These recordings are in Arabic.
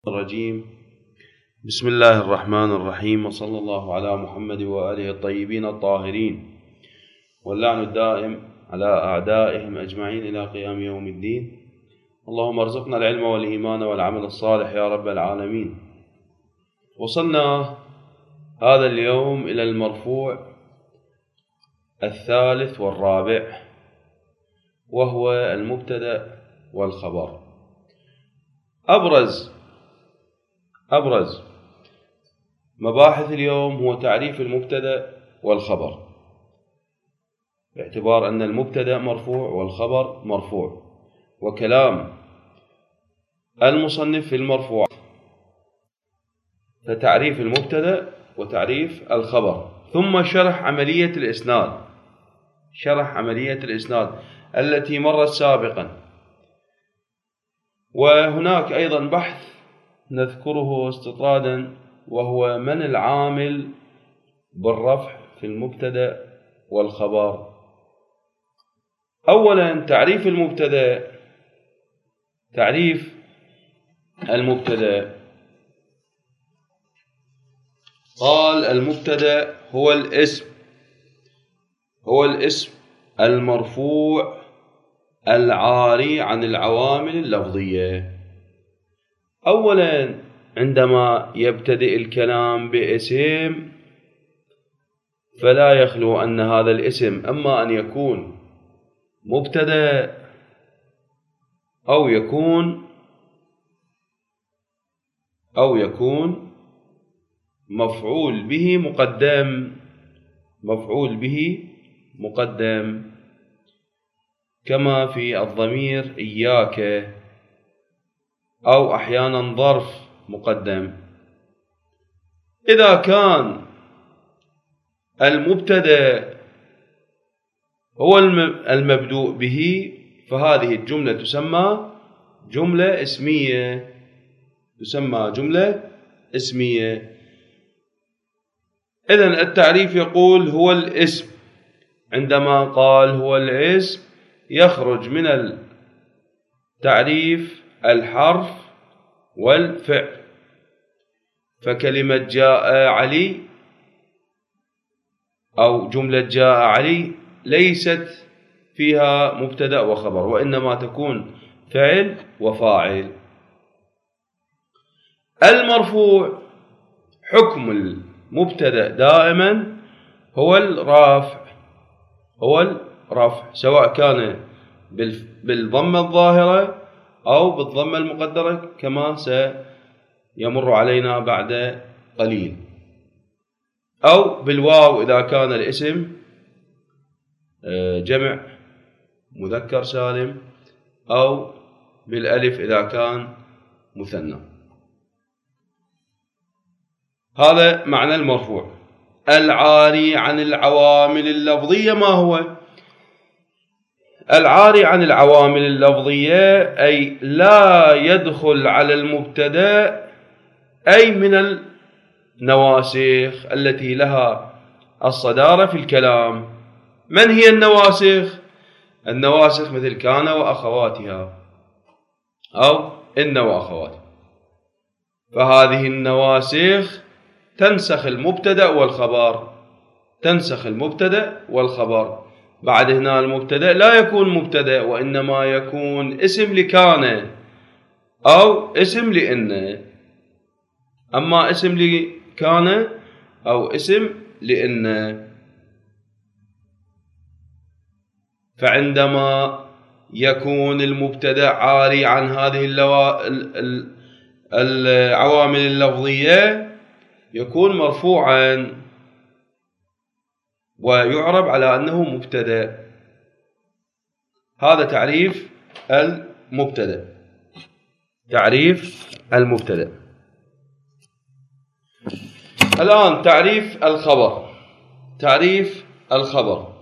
الرجيم. بسم الله الرحمن الرحيم، وصلى الله على محمد وآله الطيبين الطاهرين، واللعن الدائم على أعدائهم أجمعين إلى قيام يوم الدين. اللهم ارزقنا العلم والإيمان والعمل الصالح يا رب العالمين. وصلنا هذا اليوم إلى المرفوع الثالث والرابع، وهو المبتدأ والخبر. أبرز مباحث اليوم هو تعريف المبتدأ والخبر، باعتبار أن المبتدأ مرفوع والخبر مرفوع، وكلام المصنف في المرفوع فتعريف المبتدأ وتعريف الخبر، ثم شرح عملية الإسناد التي مرت سابقا. وهناك أيضا بحث نذكره استطرادا، وهو من العامل بالرفع في المبتدأ والخبر. أولا تعريف المبتدأ. قال المبتدأ هو الاسم المرفوع العاري عن العوامل اللفظية. أولا عندما يبتدئ الكلام باسم فلا يخلو أن هذا الاسم إما أن يكون مبتدأ أو يكون مفعول به مقدم، كما في الضمير إياك، أو أحيانا ظرف مقدم. إذا كان المبتدأ هو المبدوء به فهذه الجملة تسمى جملة اسمية. إذن التعريف يقول هو الاسم. عندما قال هو الاسم يخرج من التعريف الحرف والفعل، فكلمة جاء علي أو جملة جاء علي ليست فيها مبتدأ وخبر، وإنما تكون فعل وفاعل. المرفوع حكم المبتدأ دائما هو الرفع، سواء كان بالضمة الظاهرة أو بالضمة المقدرة، كما سيمر علينا بعد قليل، أو بالواو إذا كان الاسم جمع مذكر سالم، أو بالألف إذا كان مثنى. هذا معنى المرفوع العاري عن العوامل اللفظية. ما هو العاري عن العوامل اللفظية؟ أي لا يدخل على المبتدأ أي من النواسخ التي لها الصدارة في الكلام. من هي النواسخ مثل كان وأخواتها أو إن وأخواتها، فهذه النواسخ تنسخ المبتدأ والخبر. بعد هنا المبتدأ لا يكون مبتدأ، وإنما يكون اسم لكان أو اسم لإن. أما اسم لكان أو اسم لإن، فعندما يكون المبتدأ عاري عن هذه العوامل اللفظية يكون مرفوعا ويعرب على أنه مبتدأ. هذا تعريف المبتدأ. الآن تعريف الخبر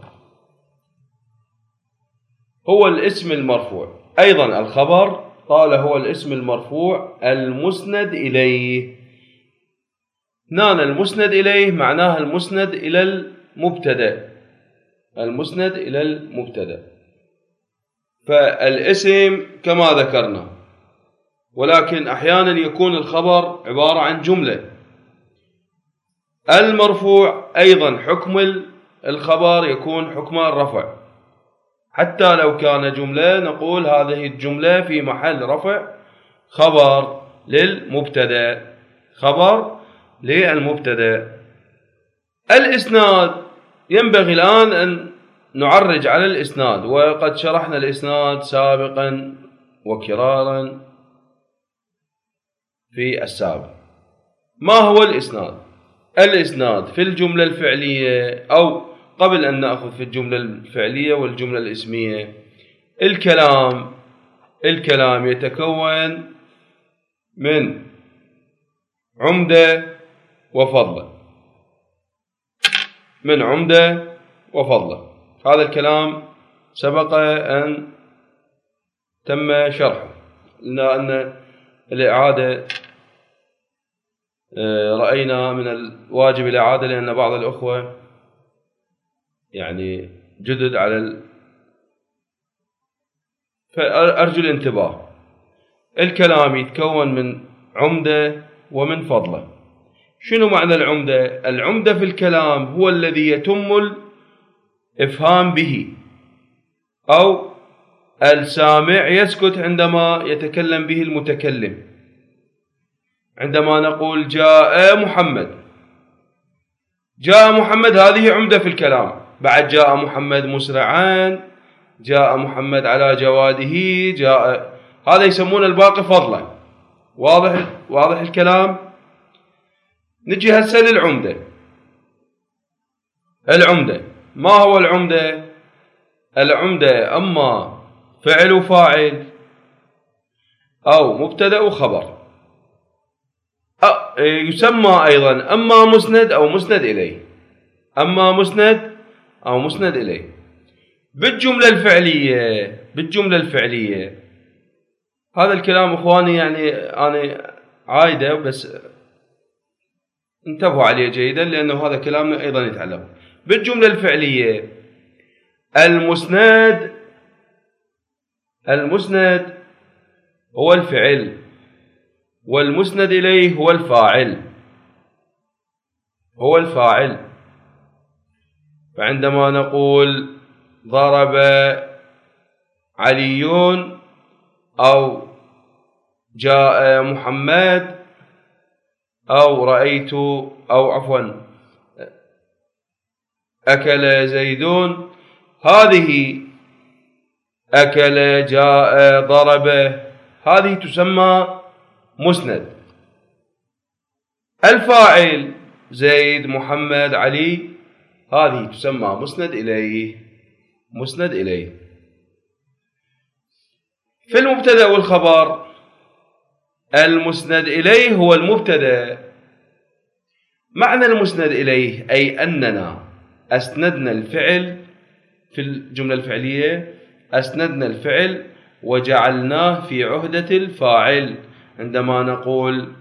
هو الاسم المرفوع. أيضا الخبر قال هو الاسم المرفوع المسند إليه. هنا المسند إليه معناها المسند إلى المبتدأ. فالاسم كما ذكرنا ولكن أحيانا يكون الخبر عبارة عن جملة. المرفوع أيضا حكم الخبر يكون حكم الرفع، حتى لو كان جملة نقول هذه الجملة في محل رفع خبر للمبتدأ، خبر للمبتدأ. الإسناد ينبغي الآن أن نعرج على الإسناد، وقد شرحنا الإسناد سابقا وكرارا في السابق. ما هو الإسناد؟ الإسناد في الجملة الفعلية، أو قبل أن نأخذ في الجملة الفعلية والجملة الاسمية، الكلام يتكون من عمدة وفضلة، من عمدة وفضلة. هذا الكلام سبق أن تم شرحه، لأن الإعادة رأينا من الواجب الإعادة، لأن بعض الأخوة يعني جدد على فأرجو الانتباه. الكلام يتكون من عمدة ومن فضلة. شنو معنى العمدة؟ العمدة في الكلام هو الذي يتم الإفهام به، أو السامع يسكت عندما يتكلم به المتكلم. عندما نقول جاء محمد، جاء محمد هذه عمدة في الكلام. بعد جاء محمد مسرعا، جاء محمد على جواده، جاء، هذا يسمون الباقي فضلا. واضح الكلام؟ نجي هسه للعمدة. العمدة ما هو العمدة؟ العمدة أما فعل وفاعل، أو مبتدأ وخبر، يسمى أيضا أما مسند أو مسند إليه، أما مسند أو مسند إليه. بالجملة الفعلية هذا الكلام إخواني يعني أنا عايدة، بس انتبهوا عليه جيدا، لأنه هذا كلامنا أيضا يتعلم. بالجملة الفعلية المسند هو الفعل، والمسند إليه هو الفاعل. فعندما نقول ضرب علي، أو جاء محمد، أو رأيت، أو عفوا أكل زيدون، هذه أكل، جاء، ضرب، هذه تسمى مسند. الفاعل زيد، محمد، علي، هذه تسمى مسند إليه. في المبتدأ والخبر، المسند إليه هو المبتدأ. معنى المسند إليه أي أننا أسندنا الفعل في الجملة الفعلية، أسندنا الفعل وجعلناه في عهدة الفاعل. عندما نقول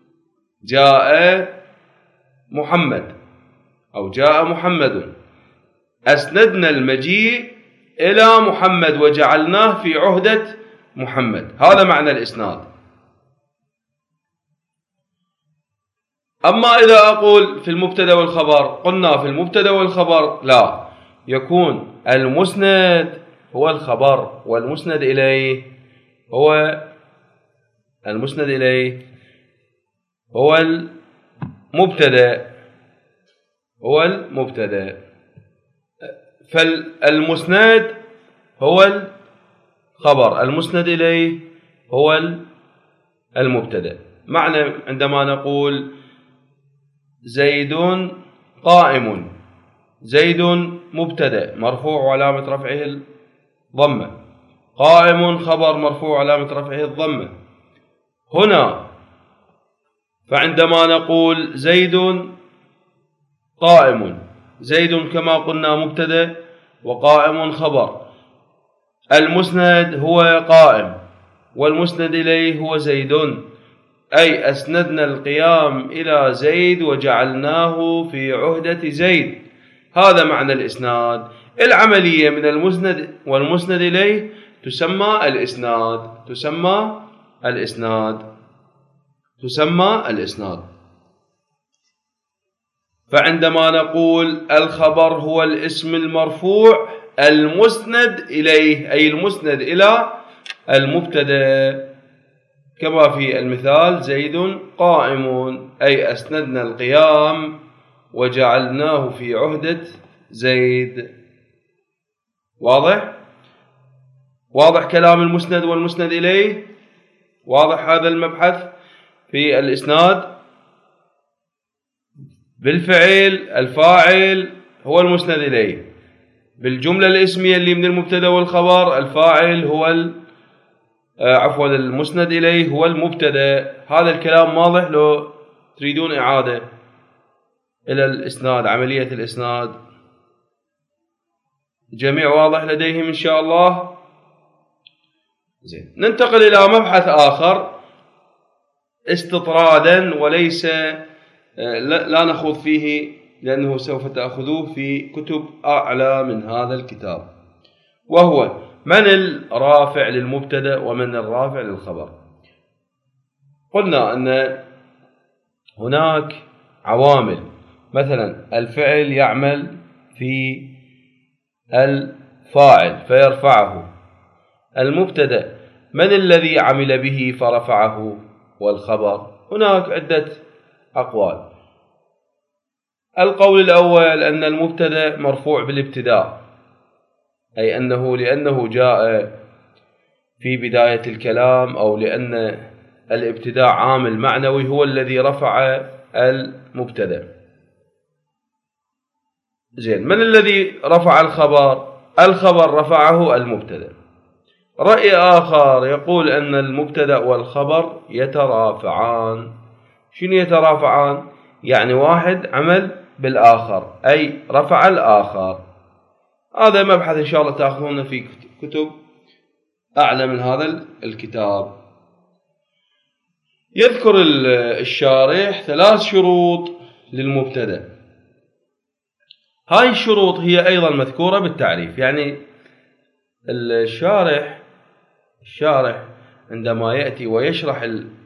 جاء محمد أو جاء محمد، أسندنا المجيء إلى محمد وجعلناه في عهدة محمد. هذا معنى الإسناد. أما إذا أقول في المبتدأ والخبر، قلنا في المبتدأ والخبر لا، يكون المسند هو الخبر، والمسند إليه هو المبتدأ. فالمسند هو الخبر، المسند إليه هو المبتدأ. معنى عندما نقول زيد قائم، زيد مبتدأ مرفوع وعلامة رفعه الضمة، قائم خبر مرفوع وعلامة رفعه الضمة. هنا فعندما نقول زيد قائم، زيد كما قلنا مبتدأ وقائم خبر، المسند هو قائم والمسند إليه هو زيد، أي أسندنا القيام إلى زيد وجعلناه في عهدة زيد. هذا معنى الإسناد. العملية من المسند والمسند إليه تسمى الإسناد، تسمى الإسناد، تسمى الإسناد. فعندما نقول الخبر هو الاسم المرفوع المسند إليه، أي المسند إلى المبتدأ، كما في المثال زيد قائم، أي أسندنا القيام وجعلناه في عهدة زيد. واضح؟ واضح كلام المسند والمسند إليه؟ واضح هذا المبحث في الإسناد؟ بالفعل الفاعل هو المسند إليه، بالجملة الاسمية اللي من المبتدأ والخبر الفاعل هو المسند إليه هو المبتدأ. هذا الكلام واضح؟ لو تريدون إعادة إلى الإسناد، عملية الإسناد، الجميع واضح لديهم إن شاء الله؟ زين، ننتقل إلى مبحث آخر استطرادا، وليس لا نخوض فيه لأنه سوف تأخذوه في كتب أعلى من هذا الكتاب، وهو من الرافع للمبتدأ ومن الرافع للخبر. قلنا أن هناك عوامل، مثلا الفعل يعمل في الفاعل فيرفعه. المبتدأ من الذي عمل به فرفعه؟ والخبر هناك عدة أقوال. القول الأول أن المبتدأ مرفوع بالابتداء، أي لأنه جاء في بداية الكلام، أو لأن الابتداء عامل معنوي هو الذي رفع المبتدأ. زين، من الذي رفع الخبر؟ الخبر رفعه المبتدأ. رأي آخر يقول أن المبتدأ والخبر يترافعان. شنو يترافعان؟ يعني واحد عمل بالآخر، أي رفع الآخر. هذا مبحث إن شاء الله تأخذونه في كتب أعلى من هذا الكتاب. يذكر الشارح 3 شروط للمبتدأ. هاي الشروط هي أيضا مذكورة بالتعريف. يعني الشارح عندما يأتي ويشرح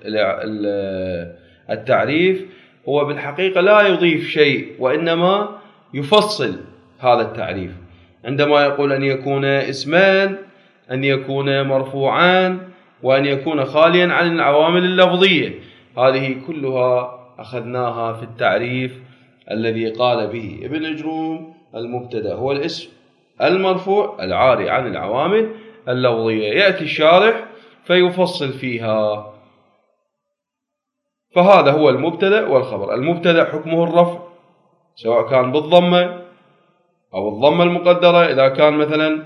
التعريف هو بالحقيقة لا يضيف شيء، وإنما يفصل هذا التعريف. عندما يقول أن يكون اسمان، أن يكون مرفوعان، وأن يكون خاليا عن العوامل اللفظية، هذه كلها أخذناها في التعريف الذي قال به ابن أجروم: المبتدأ هو الاسم المرفوع العاري عن العوامل اللفظية. يأتي الشارح فيفصل فيها. فهذا هو المبتدأ والخبر. المبتدأ حكمه الرفع، سواء كان بالضمة أو الضمة المقدرة، إذا كان مثلا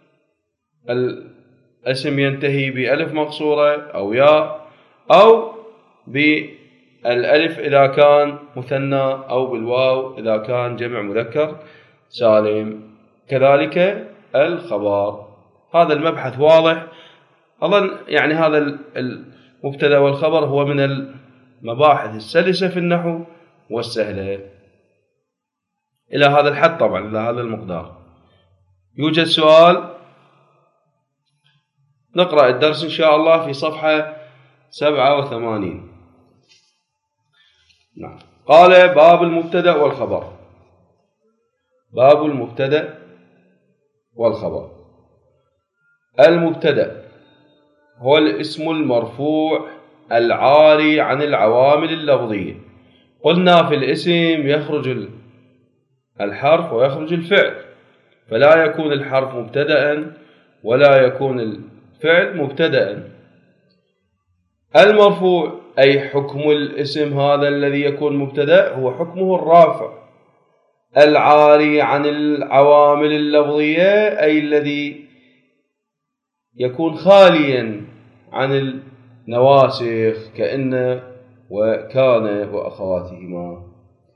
الاسم ينتهي بألف مقصورة أو ياء، أو بالألف إذا كان مثنى، أو بالواو إذا كان جمع مذكر سالم. كذلك الخبر. هذا المبحث واضح أظن. يعني هذا المبتدأ والخبر هو من المباحث السلسة في النحو والسهلة إلى هذا الحد، طبعا إلى هذا المقدار. يوجد سؤال؟ نقرأ الدرس إن شاء الله في صفحة 87. نعم. قال: باب المبتدأ والخبر. باب المبتدأ والخبر. المبتدأ هو الاسم المرفوع العاري عن العوامل اللفظية. قلنا في الاسم يخرج الحرف ويخرج الفعل، فلا يكون الحرف مبتدأ ولا يكون الفعل مبتدأ. المرفوع أي حكم الاسم هذا الذي يكون مبتدأ هو حكمه الرافع العاري عن العوامل اللفظية، أي الذي يكون خاليا عن النواسخ كأن وكان وأخواتهما.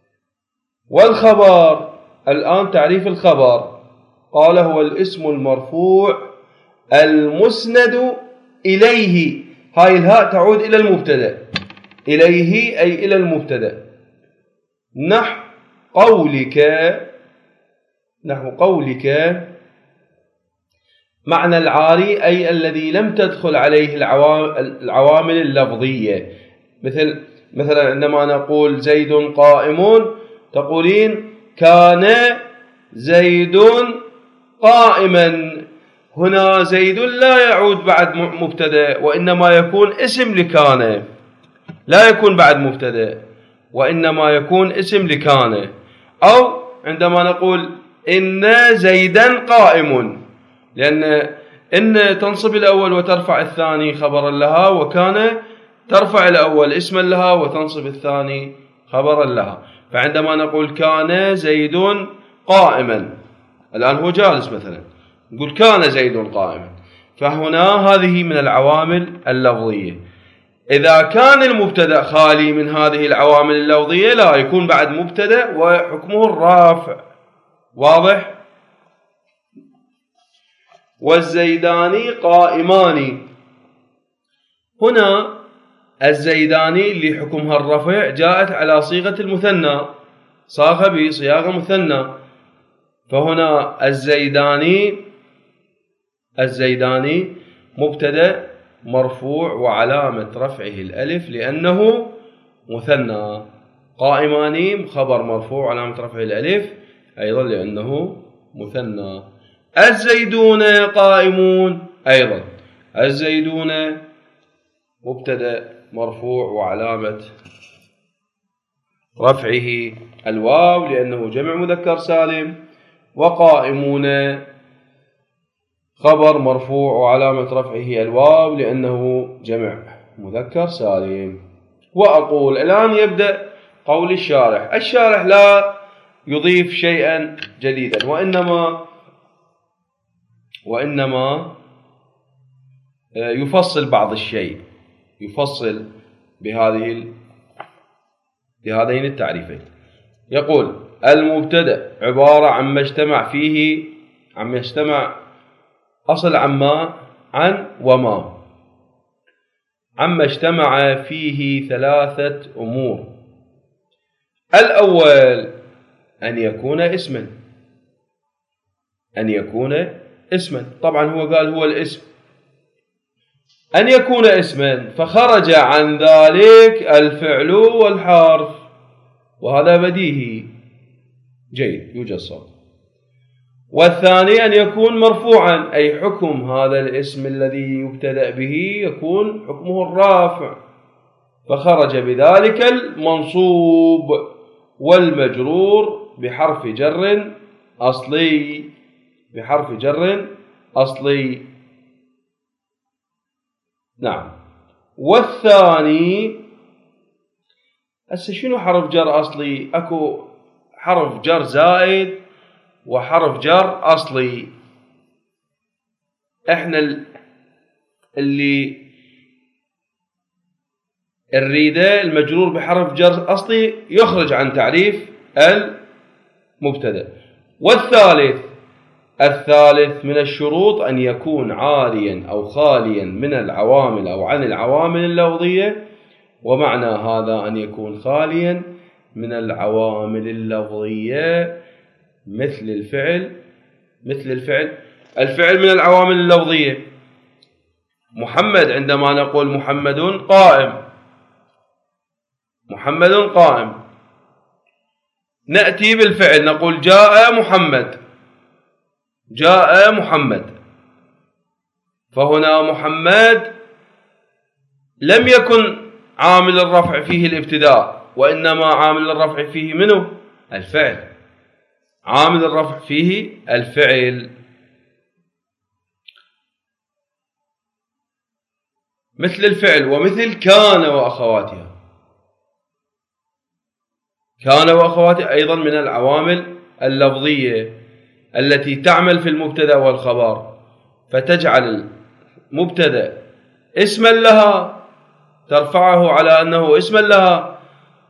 والخبر، الآن تعريف الخبر. قال: هو الاسم المرفوع المسند إليه. هاي الهاء تعود إلى المبتدأ، إليه أي إلى المبتدأ. نحو قولك معنى العاري أي الذي لم تدخل عليه العوامل اللفظية، مثلا عندما نقول زيد قائم تقولين كان زيد قائما. هنا زيد لا يعود بعد مبتدأ وإنما يكون اسم لكان، لا يكون بعد مبتدأ وإنما يكون اسم لكان. أو عندما نقول إن زيدا قائم، لأن إن تنصب الأول وترفع الثاني خبرا لها، وكان ترفع الأول اسما لها وتنصب الثاني خبرا لها. فعندما نقول كان زيد قائما، الآن هو جالس مثلا، نقول كان زيد قائما، فهنا هذه من العوامل اللفظية. إذا كان المبتدأ خالي من هذه العوامل اللفظية لا يكون بعد مبتدأ وحكمه الرافع. واضح؟ والزيدان قائمان، هنا الزيدان اللي حكمها الرفع جاءت على صيغة المثنى، صاغ بصياغة مثنى، فهنا الزيدان مبتدأ مرفوع وعلامة رفعه الألف لأنه مثنى. قائمان خبر مرفوع وعلامة رفعه الألف أيضا لأنه مثنى. الزيدون قائمون، أيضا الزيدون مبتدأ مرفوع وعلامة رفعه الواو لأنه جمع مذكر سالم. وقائمون خبر مرفوع وعلامة رفعه الواو لأنه جمع مذكر سالم. وأقول الآن يبدأ قول الشارح. الشارح لا يضيف شيئا جديدا وإنما يفصل بعض الشيء، يفصل بهذين التعريفين. يقول المبتدأ عبارة عما يجتمع أصل عن وما، عما اجتمع فيه ثلاثة أمور. الأول أن يكون اسما، طبعا هو قال هو الاسم، أن يكون اسما فخرج عن ذلك الفعل والحرف، وهذا بديهي جيد يوجد صوت. والثاني أن يكون مرفوعا، أي حكم هذا الاسم الذي يبتدأ به يكون حكمه الرافع، فخرج بذلك المنصوب والمجرور بحرف جر أصلي. نعم. والثاني هسه شنو حرف جر أصلي؟ أكو حرف جر زائد وحرف جر أصلي. احنا اللي الريدة المجرور بحرف جر أصلي يخرج عن تعريف المبتدأ. الثالث من الشروط أن يكون عاريا أو خاليا من العوامل أو عن العوامل اللفظية. ومعنى هذا أن يكون خاليا من العوامل اللفظية مثل الفعل من العوامل اللفظية. محمد، عندما نقول محمد قائم نأتي بالفعل نقول جاء محمد، فهنا محمد لم يكن عامل الرفع فيه الابتداء، وإنما عامل الرفع فيه منه الفعل، عامل الرفع فيه الفعل. مثل الفعل ومثل كان وأخواتها أيضا من العوامل اللفظية التي تعمل في المبتدأ والخبر، فتجعل المبتدأ اسما لها، ترفعه على أنه اسما لها،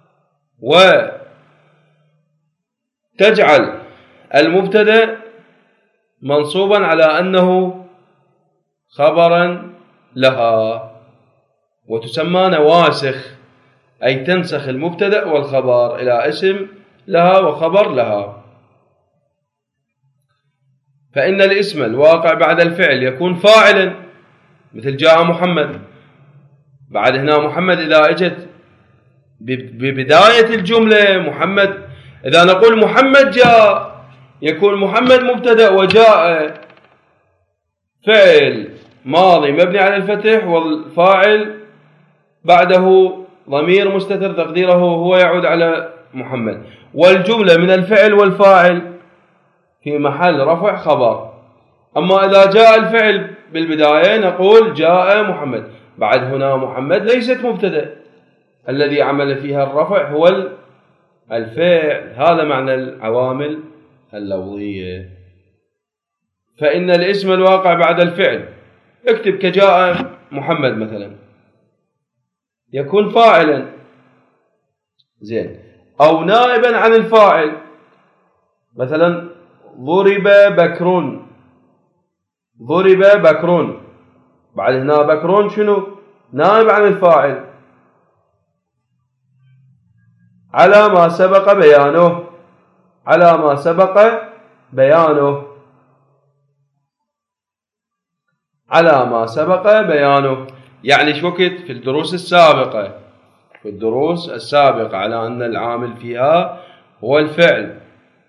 وتجعل المبتدأ منصوبا على أنه خبرا لها، وتسمى نواسخ، أي تنسخ المبتدأ والخبر إلى اسم لها وخبر لها. فإن الاسم الواقع بعد الفعل يكون فاعلا، مثل جاء محمد. بعد هنا محمد إذا اجت ببداية الجملة محمد، إذا نقول محمد جاء يكون محمد مبتدأ وجاء فعل ماضي مبني على الفتح، والفاعل بعده ضمير مستتر تقديره هو يعود على محمد، والجملة من الفعل والفاعل في محل رفع خبر. أما إذا جاء الفعل بالبداية نقول جاء محمد، بعد هنا محمد ليست مبتدأ، الذي عمل فيها الرفع هو الفعل. هذا معنى العوامل اللفظية. فإن الاسم الواقع بعد الفعل، اكتب كجاء محمد مثلا، يكون فاعلا زين أو نائبا عن الفاعل. مثلا ضرب بكر، ضرب بكر، بعد هنا بكر شنو؟ نائب عن الفاعل على ما سبق بيانه، على ما سبق بيانه، على ما سبق بيانه. يعني شو وقت في الدروس السابقة، في الدروس السابقة على أن العامل فيها هو الفعل.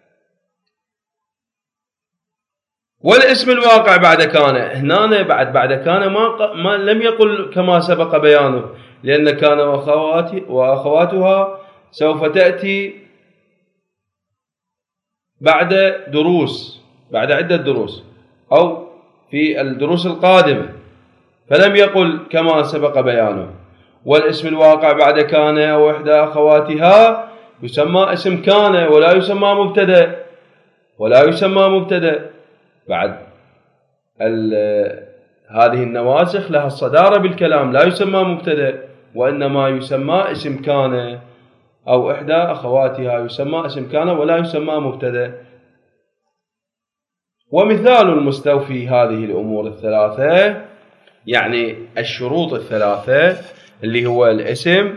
والاسم الواقع بعد كان، هنا بعد كان ما لم يقل كما سبق بيانه، لأن كان وأخواتها سوف تأتي بعد دروس، بعد عدة دروس أو في الدروس القادمة، فلم يقل كما سبق بيانه. والاسم الواقع بعد كان أو إحدى أخواتها يسمى اسم كان ولا يسمى مبتدأ، ولا يسمى مبتدأ. بعد هذه النواسخ لها الصدارة بالكلام، لا يسمى مبتدأ وإنما يسمى اسم كان، أو إحدى أخواتها يسمى اسم كان ولا يسمى مبتدأ. ومثال المستوفي هذه الأمور الثلاثة، يعني الشروط الثلاثة، اللي هو الاسم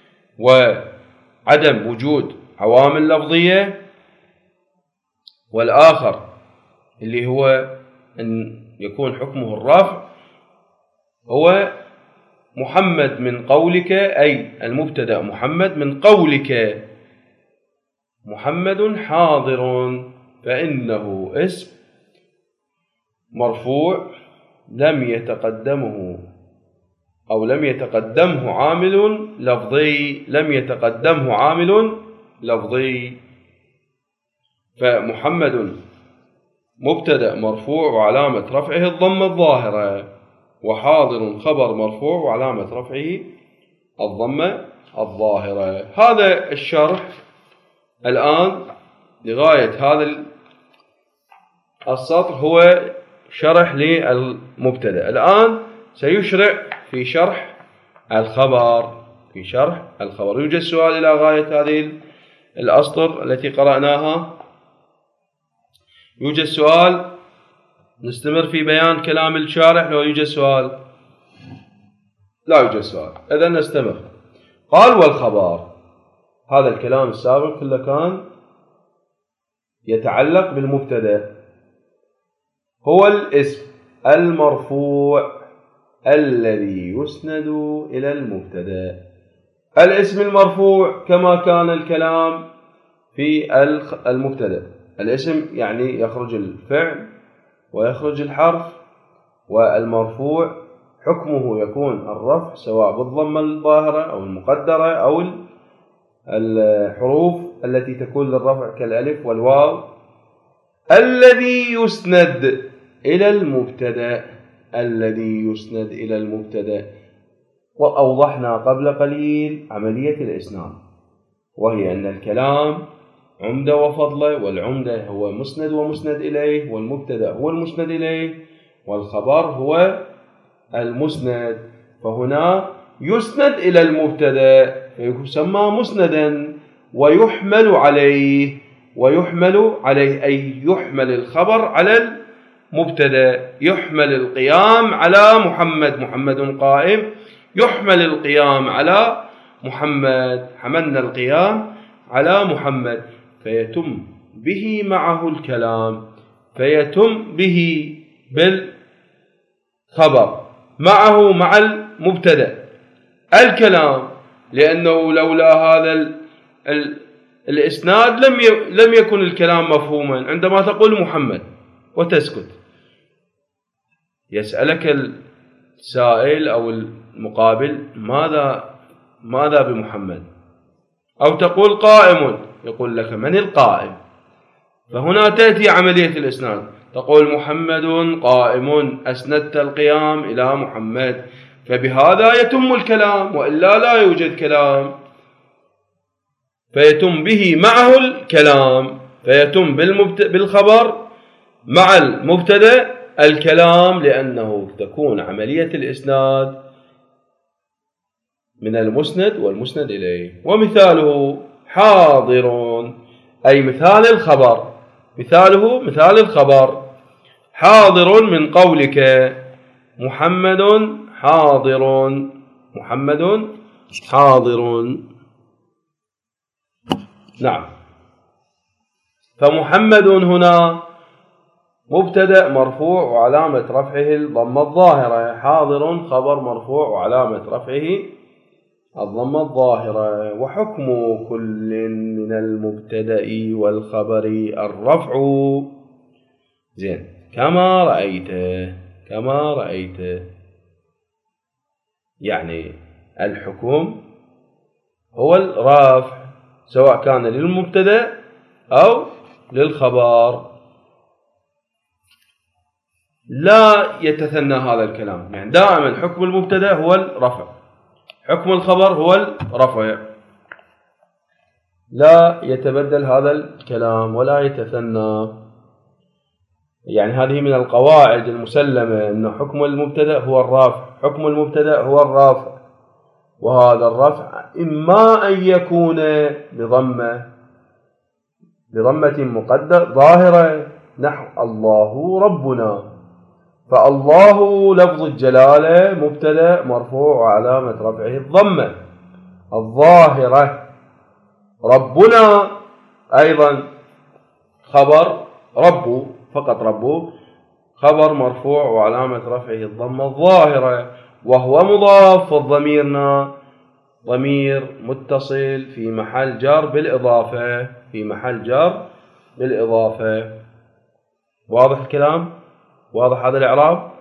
وعدم وجود عوامل لفظية، والآخر اللي هو أن يكون حكمه الرفع، هو محمد من قولك، أي المبتدأ محمد من قولك محمد حاضر، فإنه اسم مرفوع لم يتقدمه أو لم يتقدمه عامل لفظي، لم يتقدمه عامل لفظي. فمحمد مبتدأ مرفوع وعلامة رفعه الضمة الظاهرة، وحاضر خبر مرفوع وعلامة رفعه الضمة الظاهرة. هذا الشرح الآن لغاية هذا السطر هو شرح للمبتدأ. الآن سيشرع في شرح الخبر، في شرح الخبر. يوجد سؤال إلى غاية هذه الأسطر التي قرأناها؟ يوجد سؤال؟ نستمر في بيان كلام الشارح لو يوجد سؤال؟ لا يوجد سؤال، إذن نستمر. قال والخبر، هذا الكلام السابق كله كان يتعلق بالمبتدأ، هو الاسم المرفوع الذي يسند إلى المبتدأ. الاسم المرفوع كما كان الكلام في المبتدأ، الاسم يعني يخرج الفعل ويخرج الحرف، والمرفوع حكمه يكون الرفع سواء بالضمة الظاهرة أو المقدرة أو الحروف التي تكون للرفع كالألف والواو. الذي يسند إلى المبتدأ، الذي يسند إلى المبتدأ. وأوضحنا قبل قليل عملية الإسناد، وهي أن الكلام عمدة وفضلة، والعمدة هو مسند ومسند إليه، والمبتدأ هو المسند إليه، والخبر هو المسند. فهنا يسند إلى المبتدأ فيسمى مسندا، ويحمل عليه، ويحمل عليه أي يحمل الخبر على المبتدأ. يحمل القيام على محمد، محمد قائم، يحمل القيام على محمد، حملنا القيام على محمد، فيتم به معه الكلام. فيتم به بالخبر معه مع المبتدأ الكلام، لأنه لولا هذا الإسناد لم يكن الكلام مفهوما. عندما تقول محمد وتسكت، يسألك السائل أو المقابل ماذا بمحمد، أو تقول قائم، يقول لك من القائم؟ فهنا تأتي عملية الإسناد، تقول محمد قائم، أسندت القيام إلى محمد، فبهذا يتم الكلام، وإلا لا يوجد كلام. فيتم به معه الكلام، فيتم بالخبر مع المبتدأ الكلام، لأنه تكون عملية الإسناد من المسند والمسند إليه. ومثاله حاضر، أي مثال الخبر، مثال الخبر حاضر من قولك محمد حاضر، محمد حاضر. نعم، فمحمد هنا مبتدأ مرفوع وعلامة رفعه الضمة الظاهرة، حاضر خبر مرفوع وعلامة رفعه الضمة الظاهرة. وحكم كل من المبتدأ والخبر الرفع. زين، كما رأيت، يعني الحكم هو الرفع، سواء كان للمبتدأ أو للخبر. لا يتثنى هذا الكلام، يعني دائما حكم المبتدأ هو الرفع، حكم الخبر هو الرفع، لا يتبدل هذا الكلام ولا يتثنى. يعني هذه من القواعد المسلمة، أن حكم المبتدأ هو الرفع، حكم المبتدأ هو الرفع، وهذا الرفع إما أن يكون بضمة مقدرة ظاهرة نحو الله ربنا، فالله لفظ الجلالة مبتدأ مرفوع وعلامة رفعه الضمة الظاهرة، ربنا أيضا خبر رب، فقط رب، خبر مرفوع وعلامة رفعه الضمة الظاهرة، وهو مضاف، فالضميرنا ضمير متصل في محل جر بالإضافة، واضح الكلام؟ واضح هذا الإعراب؟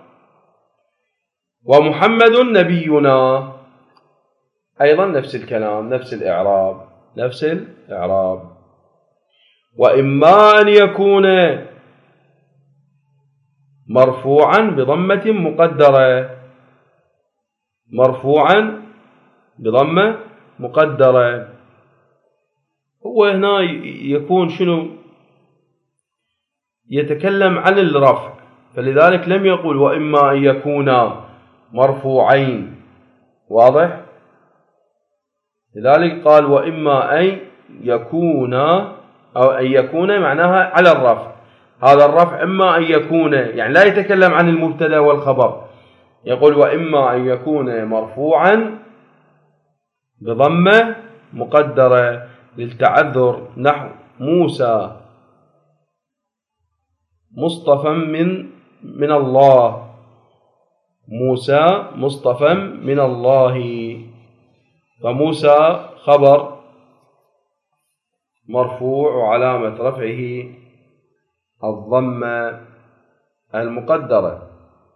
ومحمد نبينا أيضا نفس الكلام، نفس الإعراب. وإما أن يكون مرفوعا بضمة مقدرة، هو هنا يكون شنو؟ يتكلم عن الرفع، فلذلك لم يقول وإما أن يكون مرفوعين، واضح؟ لذلك قال وإما أن يكون، أو أن يكون معناها على الرفع، هذا الرفع إما أن يكون، يعني لا يتكلم عن المبتدأ والخبر، يقول وإما أن يكون مرفوعا بضمة مقدرة للتعذر نحو موسى مصطفى من الله، موسى مصطفى من الله، فموسى خبر مرفوع وعلامة رفعه الضمة المقدرة،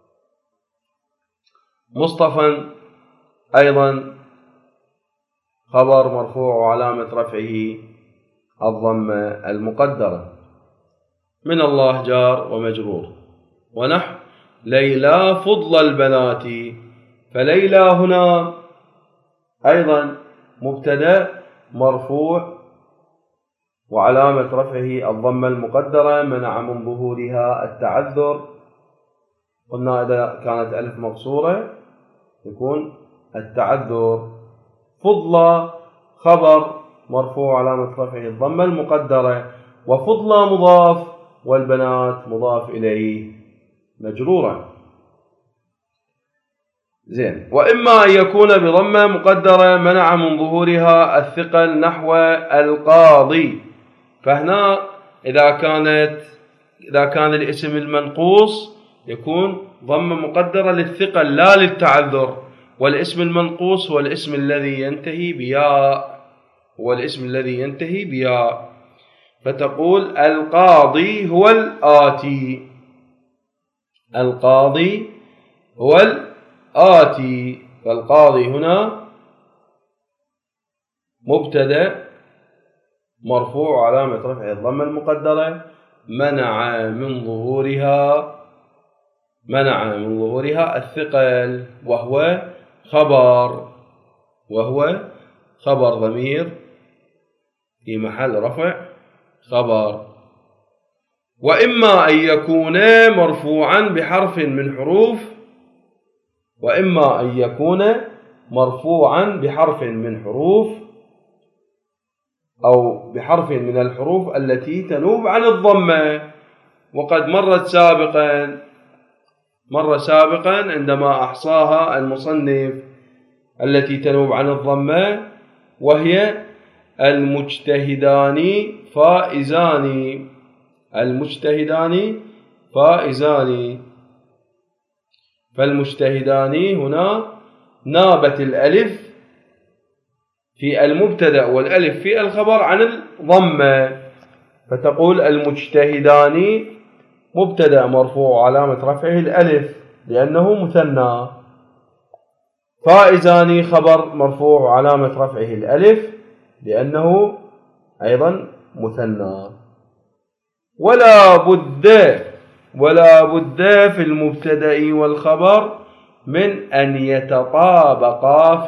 مصطفى أيضا خبر مرفوع وعلامة رفعه الضمة المقدرة، من الله جار ومجرور. ونحو ليلى فضل البنات، فليلى هنا أيضا مبتدأ مرفوع وعلامة رفعه الضمة المقدرة، منع من ظهورها التعذر. قلنا إذا كانت ألف مقصورة يكون التعذر. فضل خبر مرفوع علامة رفعه الضمة المقدرة، وفضل مضاف والبنات مضاف إليه مجرورا. زين، وإما أن يكون بضمة مقدرة منع من ظهورها الثقل نحو القاضي، فهنا إذا كانت إذا كان الاسم المنقوص يكون ضمة مقدرة للثقل لا للتعذر، والاسم المنقوص هو الاسم الذي ينتهي بياء، هو الاسم الذي ينتهي بياء. فتقول القاضي هو الآتي، القاضي هو الآتي. فالقاضي هنا مبتدأ مرفوع علامة رفعه الضمة المقدرة منع من ظهورها الثقل، وهو خبر ضمير في محل رفع خبر. وإما أن يكون مرفوعا بحرف من حروف، أو بحرف من الحروف التي تنوب عن الضمة. وقد مر سابقا عندما أحصاها المصنف التي تنوب عن الضمة، وهي المجتهدان فائزان. فالمجتهدان هنا نابت الألف في المبتدأ والألف في الخبر عن الضمة، فتقول المجتهدان مبتدأ مرفوع علامة رفعه الألف لأنه مثنى، فائزان خبر مرفوع علامة رفعه الألف لأنه أيضا مثنى. ولا بد في المبتدأ والخبر من أن يتطابقا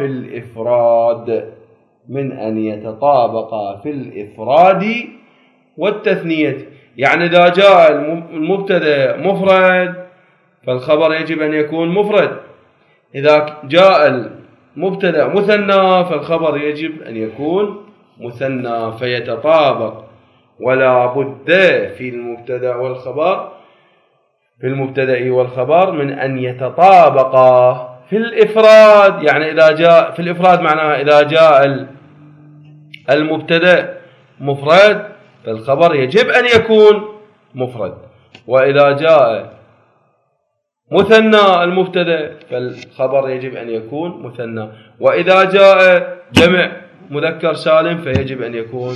في الإفراد والتثنية. يعني إذا جاء المبتدأ مفرد فالخبر يجب أن يكون مفرد، إذا جاء المبتدأ مثنى فالخبر يجب أن يكون مثنى فيتطابق. ولا بد في المبتدأ والخبر من أن يتطابقا في الإفراد. يعني إذا جاء في الإفراد معناها إذا جاء المبتدأ مفرد فالخبر يجب أن يكون مفرد، وإذا جاء مثنى المبتدأ فالخبر يجب أن يكون مثنى، وإذا جاء جمع مذكر سالم فيجب أن يكون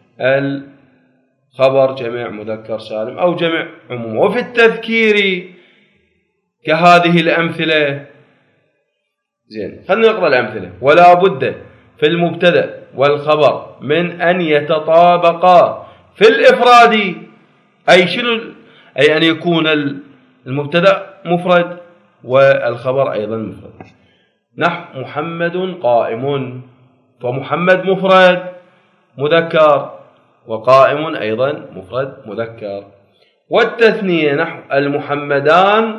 الخبر جمع مذكر سالم أو جمع عموم. وفي التذكير كهذه الأمثلة. خلينا نقرأ الأمثلة. ولا بد في المبتدأ والخبر من أن يتطابقا في الإفراد، أي أن يكون المبتدأ مفرد والخبر أيضا مفرد. نحو محمد قائم، فمحمد مفرد مذكر وقائم أيضا مفرد مذكر. والتثنية نحو المحمدان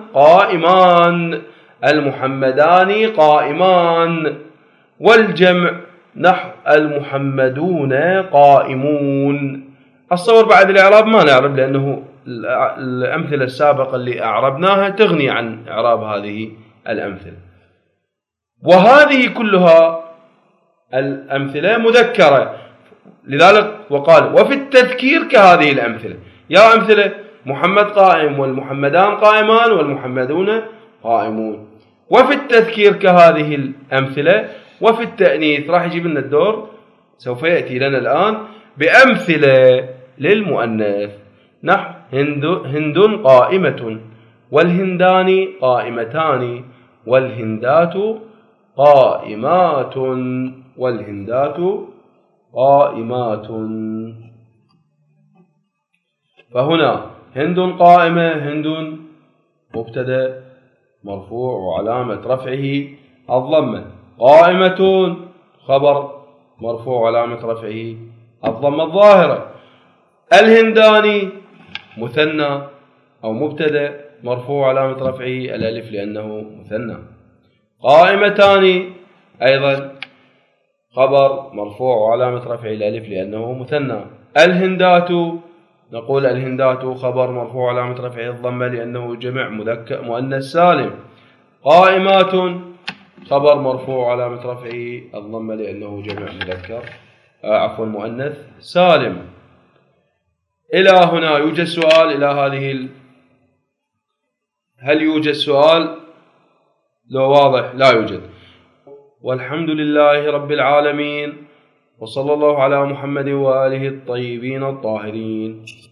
قائمان. والجمع نحو المحمدون قائمون. الصور بعد الإعراب ما نعرب لأنه الأمثلة السابقة اللي أعربناها تغني عن إعراب هذه الأمثلة. وهذه كلها الأمثلة مذكرة، لذلك وقال وفي التذكير كهذه الأمثلة. يا أمثلة محمد قائم والمحمدان قائمان والمحمدون قائمون. وفي التذكير كهذه الأمثلة. وفي التأنيث راح يجيب لنا الدور، سوف يأتي لنا الآن بأمثلة للمؤنث. نحو هند قائمة، والهندان قائمتان، والهندات قائمات، فهنا هند قائمة، هند مبتدأ مرفوع وعلامة رفعه الضمة، قائمة خبر مرفوع علامة رفعه الضمة الظاهرة، الهندان مثنى أو مبتدأ مرفوع علامة رفعه الألف لأنه مثنى، قائمتان أيضا خبر مرفوع علامة رفعه الألف لأنه مثنى، الهندات نقول الهندات خبر مرفوع علامة رفعه الضمة لأنه جمع مذكر مؤنث سالم، قائمات خبر مرفوع علامة رفعه الضمة لأنه جمع مؤنث سالم. إلى هنا يوجد سؤال إلى هذه هل يوجد سؤال؟ لو واضح لا يوجد. والحمد لله رب العالمين، وصلى الله على محمد وآله الطيبين الطاهرين.